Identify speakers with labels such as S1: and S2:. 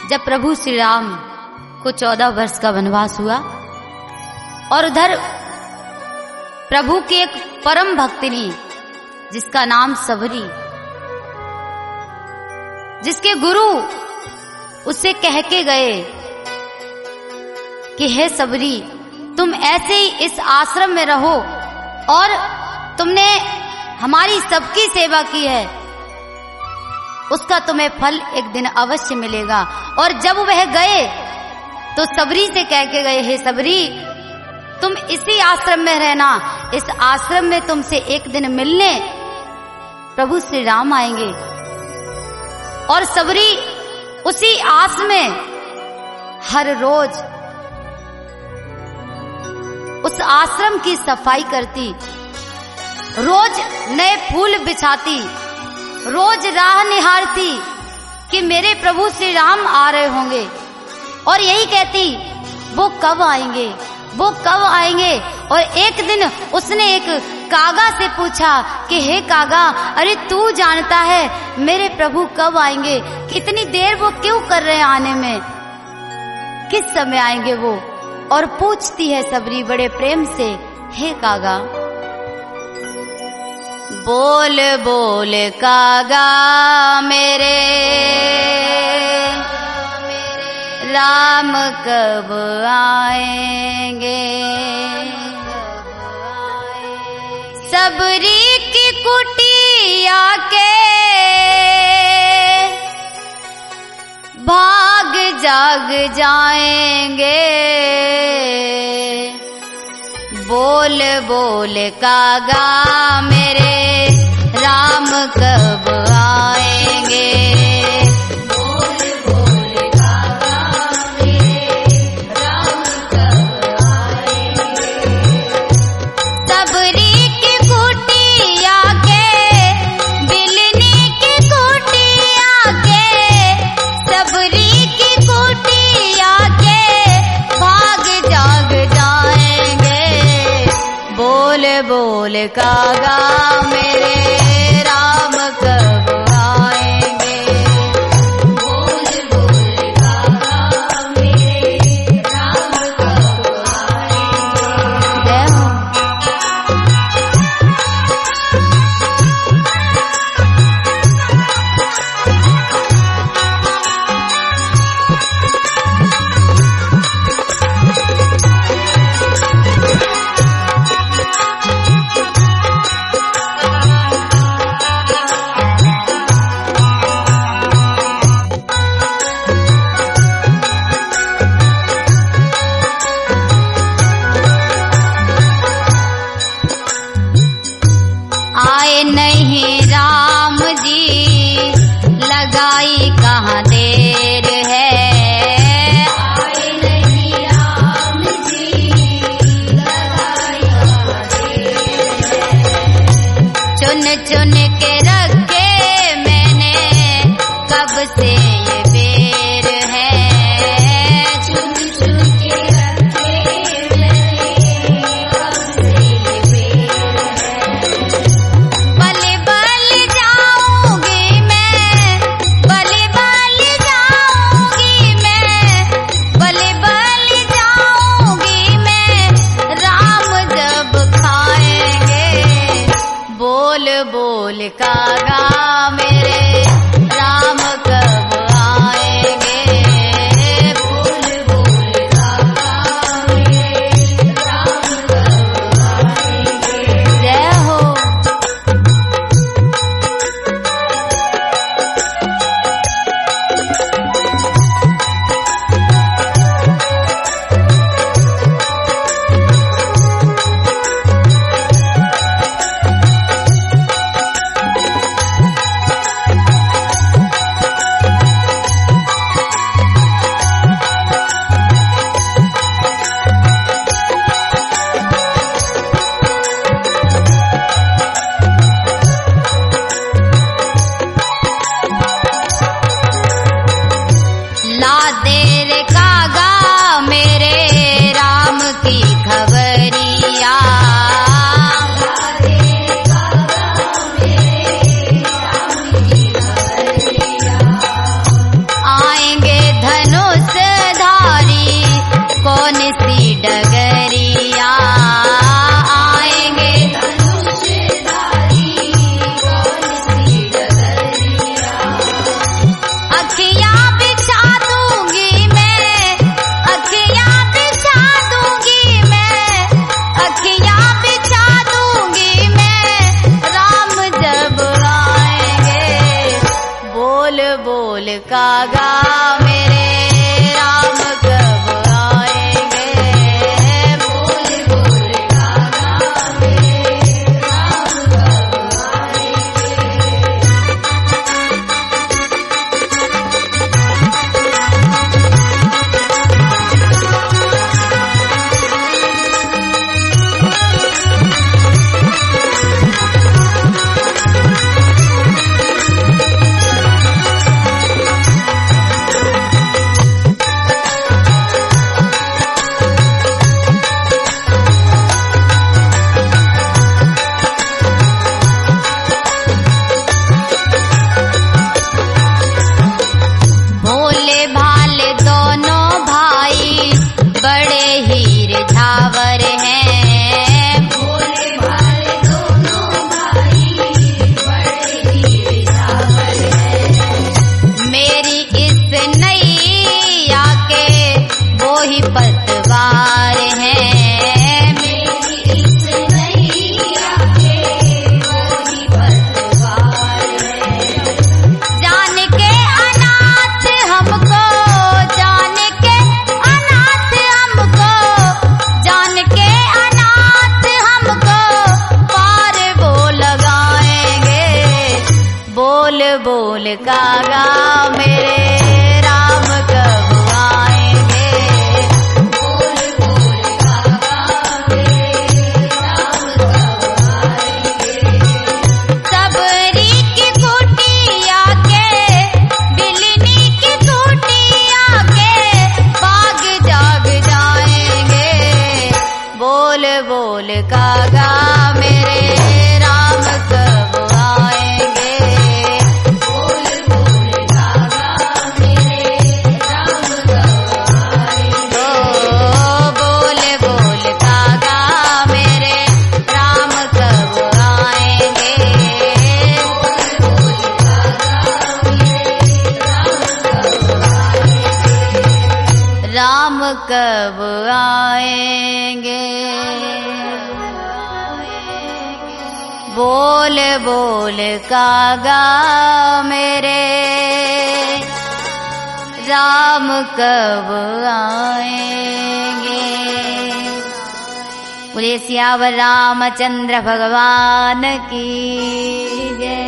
S1: जब प्रभु श्री राम को 14 वर्ष का वनवास हुआ और उधर प्रभु की एक परम भक्तिनी जिसका नाम सबरी, जिसके गुरु उससे कह के गए कि हे सबरी, तुम ऐसे ही इस आश्रम में रहो और तुमने हमारी सबकी सेवा की है, उसका तुम्हें फल एक दिन अवश्य मिलेगा। और जब वह गए तो सबरी से कह के गए, हे सबरी, तुम इसी आश्रम में रहना, इस आश्रम में तुमसे एक दिन मिलने प्रभु श्री राम आएंगे। और सबरी उसी आस में हर रोज उस आश्रम की सफाई करती, रोज नए फूल बिछाती, रोज राह निहारती कि मेरे प्रभु श्री राम आ रहे होंगे, और यही कहती वो कब आएंगे, वो कब आएंगे। और एक दिन उसने एक कागा से पूछा कि हे कागा, अरे तू जानता है मेरे प्रभु कब आएंगे, कितनी देर वो क्यों कर रहे हैं आने में, किस समय आएंगे वो। और पूछती है सबरी बड़े प्रेम से, हे कागा, बोल बोल कागा मेरे, राम कब आएंगे। सबरी की कुटिया के भाग जाग जाएंगे, बोल बोल कागा मेरे, राम कब आएंगे। बोल कागा मेरे, राम कब आएंगे। बोल बोल कागा मेरे, राम कब आएंगे। आए नहीं राम जी, लगाई कहाँ देर है। आए नहीं राम जी, लगाई कहाँ देर है। चुन चुन के रखे मैंने कब से ये बेर है। चुन चुन के रखे मैंने कब से ये बेर है। बलि बलि जाऊंगी मैं, बलि बलि जाऊंगी मैं, बलि बलि जाऊंगी मैं, राम जब खाएंगे। बोल बोल कागा मेरे, राम कब आएंगे। बोल बोल कागा मेरे, राम कब आएंगे। जय हो। कागा मेरे राम कब आएंगे। बोल बोल कागा मेरे राम कब आएंगे। बोल कागा मेरे राम कब आएंगे। बोल बोल कागा मेरे राम कब आएंगे। सबरी की कुटिया के बिलनी की कुटिया के बाग जाग जाएंगे। बोल बोल कागा मेरे राम कब आएंगे। राम कब आएंगे। बोल बोल कागा मेरे राम कब आएंगे। बोले सियावर रामचंद्र भगवान की जय।